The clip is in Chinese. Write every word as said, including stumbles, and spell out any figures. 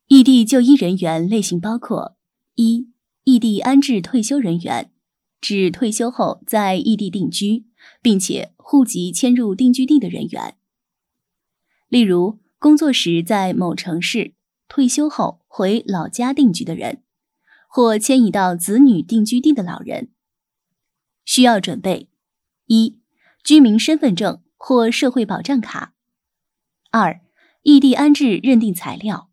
异地就医人员类型包括：一、异地安置退休人员，指退休后在异地定居，并且户籍迁入定居地的人员。例如，工作时在某城市，退休后回老家定居的人，或迁移到子女定居地的老人。需要准备：一、居民身份证或社会保障卡；二、异地安置认定材料；